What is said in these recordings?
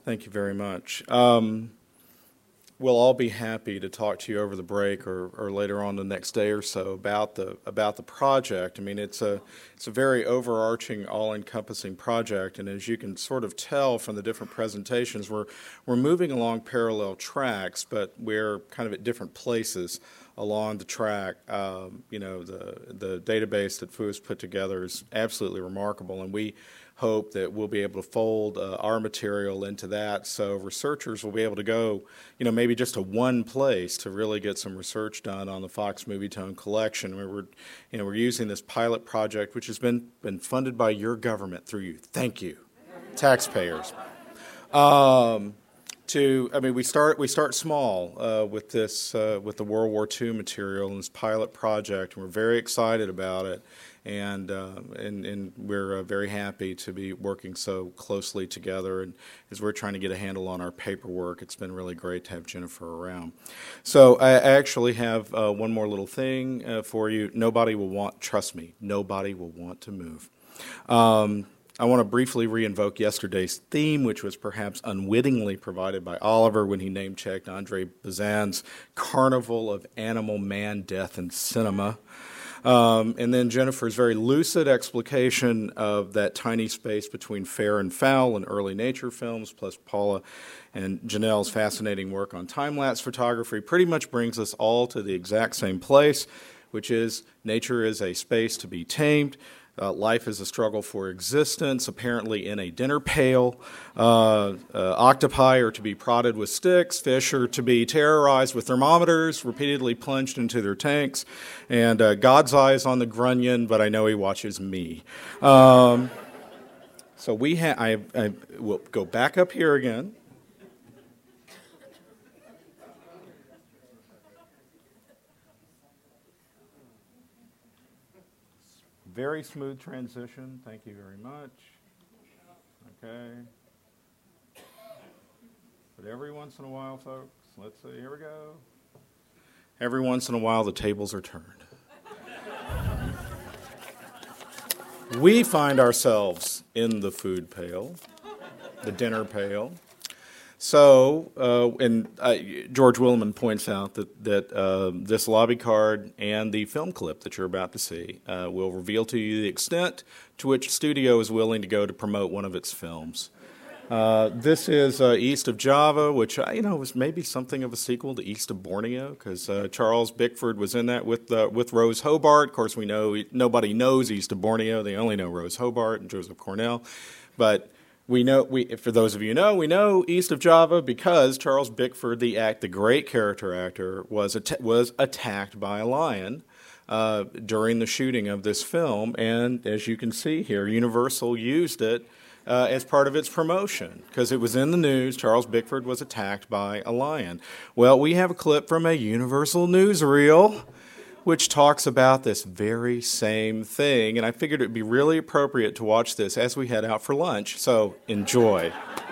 Thank you very much. We'll all be happy to talk to you over the break or later on the next day or so about the project. I mean, it's a very overarching, all-encompassing project, and as you can sort of tell from the different presentations, we're moving along parallel tracks, but we're kind of at different places along the track. The database that FU has put together is absolutely remarkable, and we hope that we'll be able to fold our material into that, so researchers will be able to go, maybe just to one place to really get some research done on the Fox Movietone collection. We're using this pilot project, which has been funded by your government through you. Thank you, taxpayers. We start small with this with the World War II material and this pilot project, and we're very excited about it. And we're very happy to be working so closely together. And as we're trying to get a handle on our paperwork, it's been really great to have Jennifer around. So I actually have one more little thing for you. Trust me, nobody will want to move. I want to briefly re-invoke yesterday's theme, which was perhaps unwittingly provided by Oliver when he name-checked Andre Bazin's Carnival of Animal Man, Death, and Cinema. And then Jennifer's very lucid explication of that tiny space between fair and foul in early nature films, plus Paula and Janelle's fascinating work on time-lapse photography, pretty much brings us all to the exact same place, which is nature is a space to be tamed. Life is a struggle for existence, apparently in a dinner pail. Octopi are to be prodded with sticks. Fish are to be terrorized with thermometers, repeatedly plunged into their tanks. And God's eye is on the grunion, but I know he watches me. So I will go back up here again. Very smooth transition. Thank you very much. Okay. But every once in a while, folks, let's see, here we go. Every once in a while, the tables are turned. We find ourselves in the food pail, the dinner pail. So, George Williman points out that this lobby card and the film clip that you're about to see will reveal to you the extent to which the studio is willing to go to promote one of its films. This is East of Java, which was maybe something of a sequel to East of Borneo, because Charles Bickford was in that with Rose Hobart. Of course, we know nobody knows East of Borneo; they only know Rose Hobart and Joseph Cornell, but. For those of you who know, we know East of Java because Charles Bickford, the great character actor, was attacked by a lion during the shooting of this film, and as you can see here, Universal used it as part of its promotion because it was in the news. Charles Bickford was attacked by a lion. Well, we have a clip from a Universal newsreel which talks about this very same thing. And I figured it would be really appropriate to watch this as we head out for lunch. So enjoy.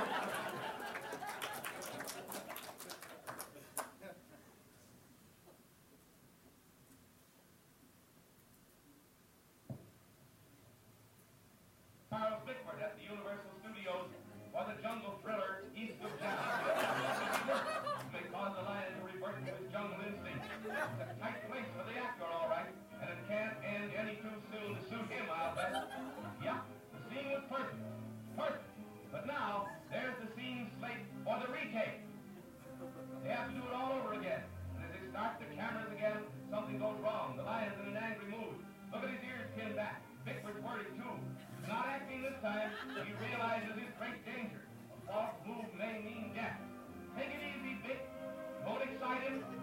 Charles Bickford at the Universal Studios for the jungle thriller East of Java. May cause the lion to revert to his jungle instinct. It's a tight place for the actor, all right, and it can't end any too soon to suit him, I'll bet. Yep, the scene was perfect. Perfect. But now, there's the scene slate for the retake. They have to do it all over again. And as they start the cameras again, something goes wrong. The lion's in an angry mood. Look at his ears pinned back. Bickford's worried, too. He's not acting this time. He realizes his great danger. A false move may mean death. Take it easy, Bick. Don't excite him.